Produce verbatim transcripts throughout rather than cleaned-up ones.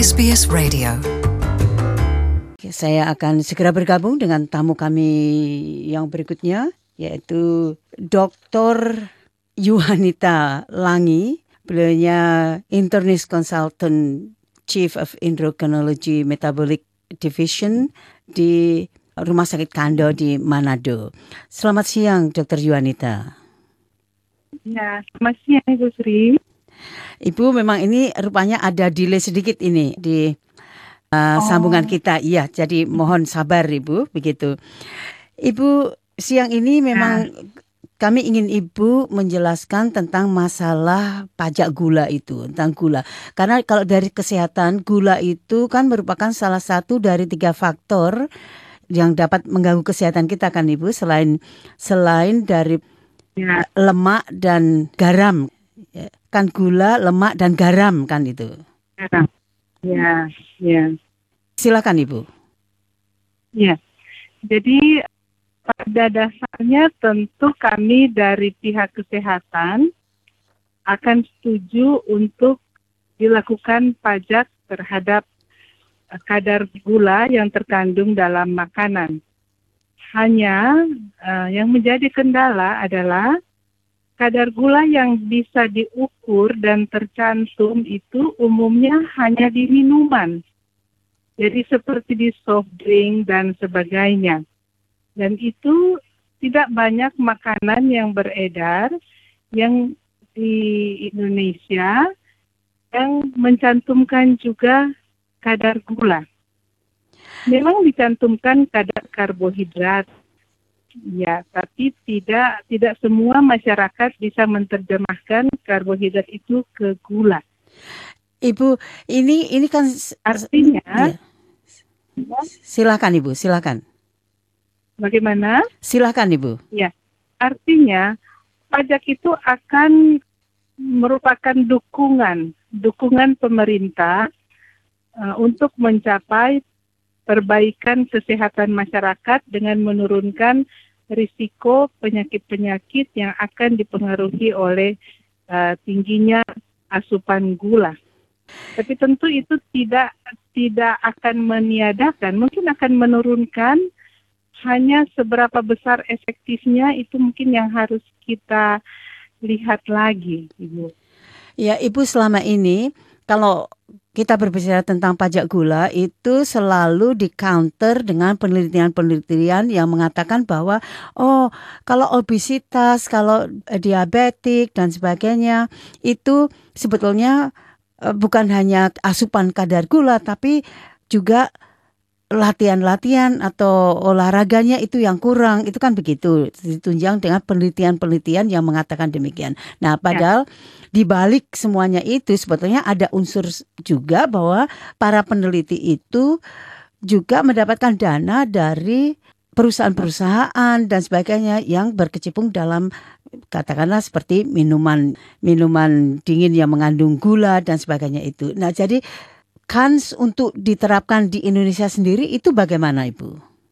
S B S Radio. Saya akan segera bergabung dengan tamu kami yang berikutnya, yaitu Doktor Yuhanita Langi. Beliaunya Internist Consultant Chief of Endocrinology Metabolic Division di Rumah Sakit Kando di Manado. Selamat siang, Doktor Yuhanita. Ya, selamat siang, Ibu Sri. Ibu, memang ini rupanya ada delay sedikit ini di uh, oh. sambungan kita. Iya, jadi mohon sabar Ibu, begitu. Ibu, siang ini memang ya. Kami ingin Ibu menjelaskan tentang masalah pajak gula itu, tentang gula. Karena kalau dari kesehatan, gula itu kan merupakan salah satu dari tiga faktor yang dapat mengganggu kesehatan kita kan Ibu, selain selain dari ya. lemak dan garam. Kan gula, lemak, dan garam kan itu. Ya, ya. Silakan Ibu. Ya, jadi pada dasarnya tentu kami dari pihak kesehatan akan setuju untuk dilakukan pajak terhadap kadar gula yang terkandung dalam makanan. Hanya uh, yang menjadi kendala adalah kadar gula yang bisa diukur dan tercantum itu umumnya hanya di minuman. Jadi seperti di soft drink dan sebagainya. Dan itu tidak banyak makanan yang beredar yang di Indonesia yang mencantumkan juga kadar gula. Memang dicantumkan kadar karbohidrat. Ya, tapi tidak tidak semua masyarakat bisa menerjemahkan karbohidrat itu ke gula. Ibu, ini ini kan artinya ya. Silakan Ibu, silakan. Bagaimana? Silakan Ibu. Ya, artinya pajak itu akan merupakan dukungan, dukungan pemerintah uh, untuk mencapai perbaikan kesehatan masyarakat dengan menurunkan risiko penyakit-penyakit yang akan dipengaruhi oleh uh, tingginya asupan gula. Tapi tentu itu tidak tidak akan meniadakan, mungkin akan menurunkan. Hanya seberapa besar efektifnya itu mungkin yang harus kita lihat lagi, Ibu. Ya, Ibu, selama ini kalau kita berbicara tentang pajak gula itu selalu di-counter dengan penelitian-penelitian yang mengatakan bahwa oh, kalau obesitas, kalau diabetik dan sebagainya itu sebetulnya uh, bukan hanya asupan kadar gula tapi juga latihan-latihan atau olahraganya itu yang kurang, itu kan begitu, ditunjang dengan penelitian-penelitian yang mengatakan demikian. Nah, padahal ya. Di balik semuanya itu sebetulnya ada unsur juga bahwa para peneliti itu juga mendapatkan dana dari perusahaan-perusahaan dan sebagainya yang berkecimpung dalam katakanlah seperti minuman minuman dingin yang mengandung gula dan sebagainya itu. Nah, jadi kans untuk diterapkan di Indonesia sendiri itu bagaimana, Ibu?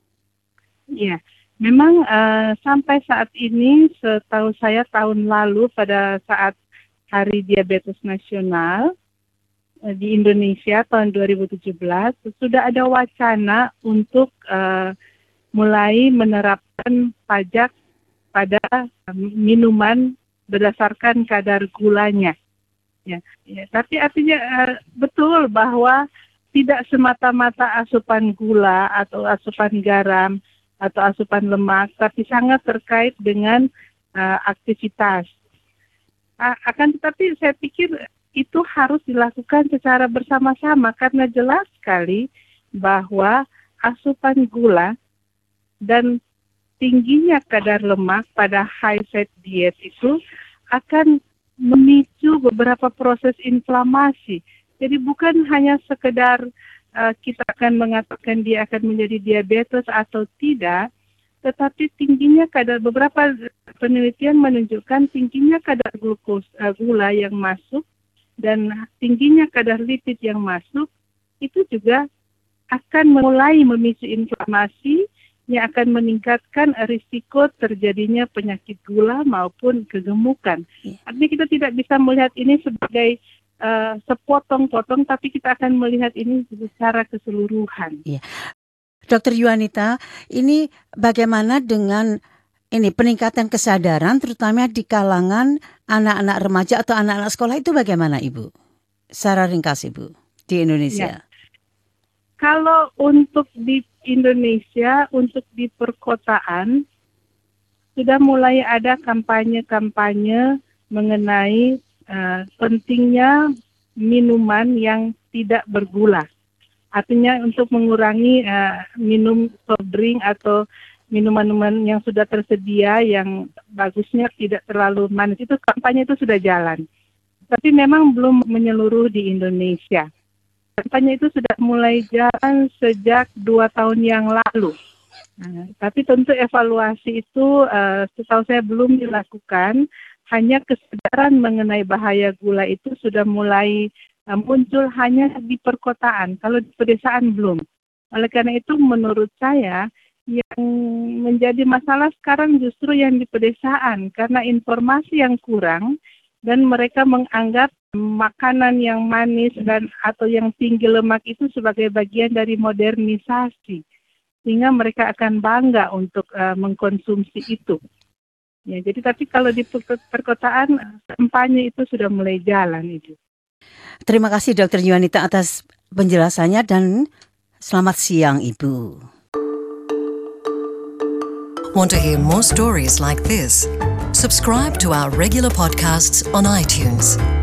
Iya, memang uh, sampai saat ini setahu saya tahun lalu pada saat Hari Diabetes Nasional uh, di Indonesia tahun dua ribu tujuh belas sudah ada wacana untuk uh, mulai menerapkan pajak pada uh, minuman berdasarkan kadar gulanya. Ya, ya, tapi artinya uh, betul bahwa tidak semata-mata asupan gula atau asupan garam atau asupan lemak, tapi sangat terkait dengan uh, aktivitas. A- akan tetapi saya pikir itu harus dilakukan secara bersama-sama karena jelas sekali bahwa asupan gula dan tingginya kadar lemak pada high fat diet itu akan memicu beberapa proses inflamasi. Jadi bukan hanya sekedar uh, kita akan mengatakan dia akan menjadi diabetes atau tidak, tetapi tingginya kadar, beberapa penelitian menunjukkan tingginya kadar glukos, uh, gula yang masuk dan tingginya kadar lipid yang masuk itu juga akan mulai memicu inflamasi yang akan meningkatkan risiko terjadinya penyakit gula maupun kegemukan. Yeah. Artinya kita tidak bisa melihat ini sebagai uh, sepotong-potong, tapi kita akan melihat ini secara keseluruhan. Iya. Dokter Yuanita, ini bagaimana dengan ini peningkatan kesadaran terutama di kalangan anak-anak remaja atau anak-anak sekolah itu bagaimana Ibu? Secara ringkas Ibu di Indonesia. Ya. Kalau untuk di Indonesia, untuk di perkotaan, sudah mulai ada kampanye-kampanye mengenai uh, pentingnya minuman yang tidak bergula. Artinya untuk mengurangi uh, minum soft drink atau minuman-minuman yang sudah tersedia yang bagusnya tidak terlalu manis. Itu kampanye itu sudah jalan. Tapi memang belum menyeluruh di Indonesia. Kampanye itu sudah mulai jalan sejak dua tahun yang lalu. Nah, tapi tentu evaluasi itu uh, setahu saya belum dilakukan. Hanya kesadaran mengenai bahaya gula itu sudah mulai uh, muncul hanya di perkotaan. Kalau di pedesaan belum. Oleh karena itu menurut saya yang menjadi masalah sekarang justru yang di pedesaan. Karena informasi yang kurang dan mereka menganggap makanan yang manis dan atau yang tinggi lemak itu sebagai bagian dari modernisasi, sehingga mereka akan bangga untuk uh, mengkonsumsi itu. Ya, jadi tapi kalau di perkotaan kampanye itu sudah mulai jalan itu. Terima kasih Dokter Yuanita atas penjelasannya dan selamat siang Ibu. Want to hear more stories like this? Subscribe to our regular podcasts on iTunes.